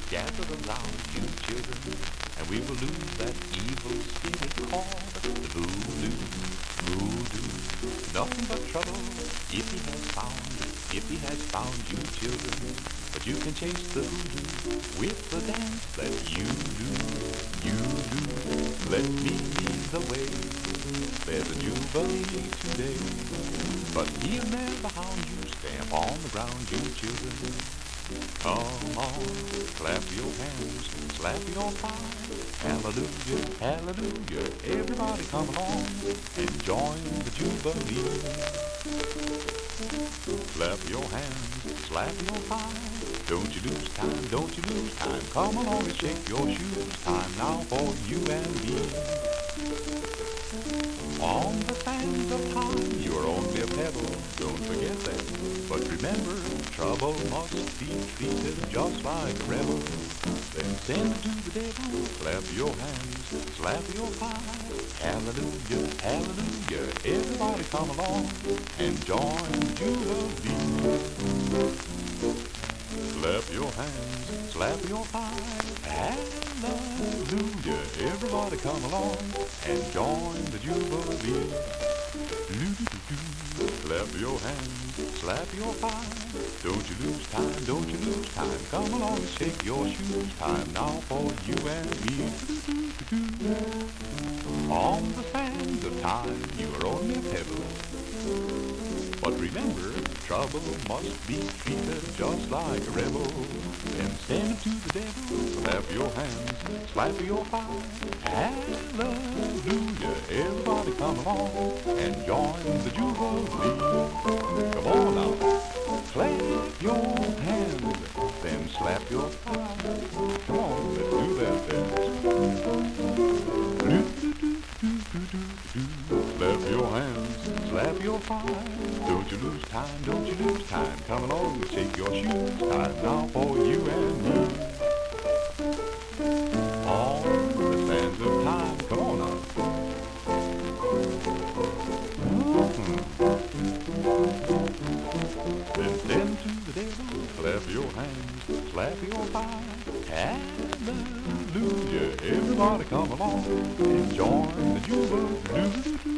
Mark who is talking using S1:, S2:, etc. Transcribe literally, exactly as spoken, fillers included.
S1: gather around, you children, and we will lose that evil spirit called the voodoo, voodoo. Nothing but trouble if he has found, if he has found you children. But you can chase the voodoo with the dance that you do, you do. Let me lead the way. There's a jubilee today, but he'll never hound you. Stamp on the ground, you children. Come on, clap your hands, slap your thighs. Hallelujah, hallelujah. Everybody come along and join the jubilee. Clap your hands, slap your thighs. Don't you lose time, don't you lose time. Come along and shake your shoes. Time now for you and me. On the sands of time, you're only a pebble, don't forget that. But remember, trouble must be treated just like a rebel. Then send it to the devil, clap your hands, slap your thighs. Hallelujah, hallelujah, everybody come along and join the jubilee. Clap your hands, slap your thighs. Hallelujah, everybody come along and join the jubilee. Do-do-do-do. Clap your hands, slap your thighs. Don't you lose time, don't you lose time. Come along and shake your shoes. Time now for you and me. Do-do-do-do. On the sands of time, you are only a pebble. But remember, trouble must be treated just like a rebel. Then stand to the devil, clap your hands, slap your thighs. Hallelujah, everybody come along and join the jubilee. Come on now, clap your hands, then slap your thighs. Come on, let's do that dance. Clap your hands, slap your thighs. Don't you lose time, don't you lose time. Come along and shake your shoes. Time now for you and me. On the sands of time, come on now. Mm-hmm. Then stand to the devil, clap your hands, slap your thighs. Hallelujah, everybody come along and join the jubilee.